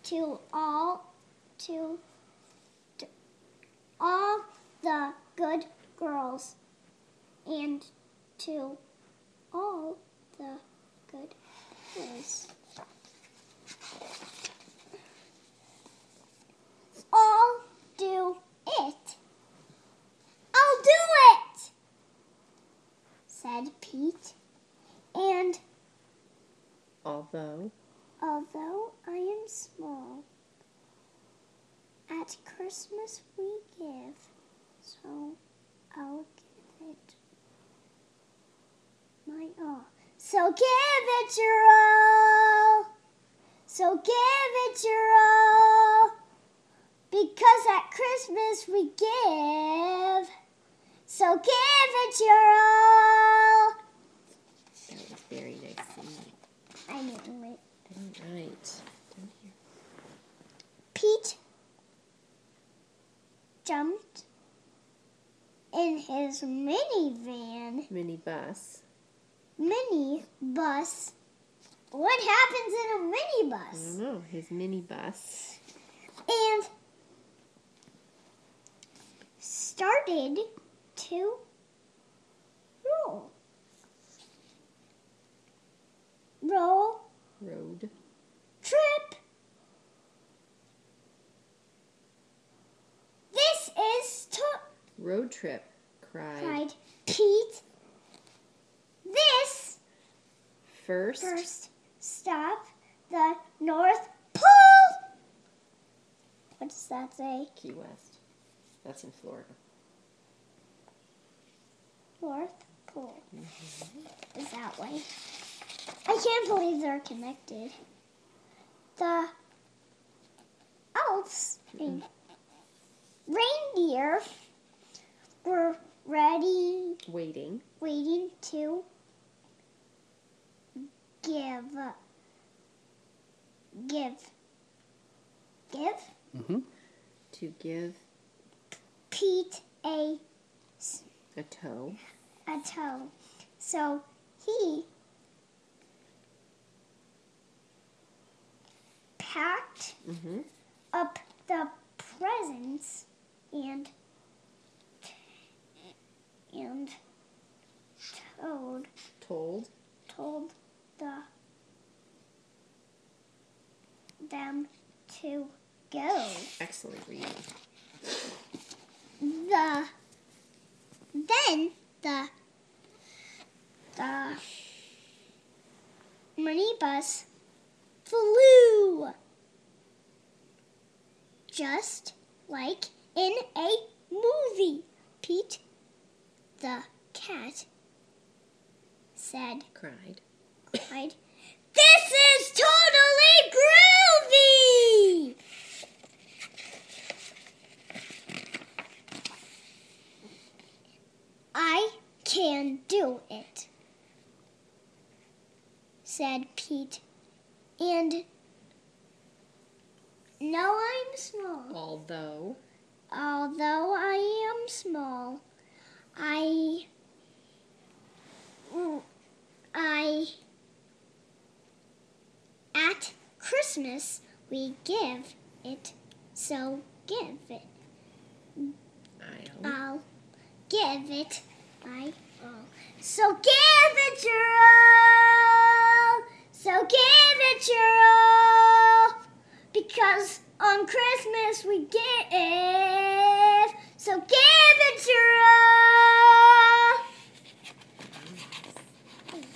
to all the good girls and to all the good boys. I'll do it. I'll do it, said Pete. And although I am small, at Christmas we give, so I'll give it my all. So give it your all. So give it your all. Because at Christmas we give. So give it your all. That was very nice singing. I knew it. All right. Down here. Pete jumped in his minibus. Minibus. What happens in a minibus? I don't know. His minibus. And started to roll. Road. Trip. This is road trip, cried Pete. This first stop, the North Pole. What does that say? Key West. That's in Florida. North Pole. Is that way? I can't believe they're connected. The elves and reindeer were ready, waiting to give to give Pete a tow. So he packed up the presents and told them to go. Excellent reading. Then the minibus flew just like in a movie. Pete the cat cried, "This is totally groovy!" I can do it, said Pete. And now I'm small. Although I am small, at Christmas we give it, so give it. I'll give it my all. So give it your all. So give it your all. Because on Christmas we give. So give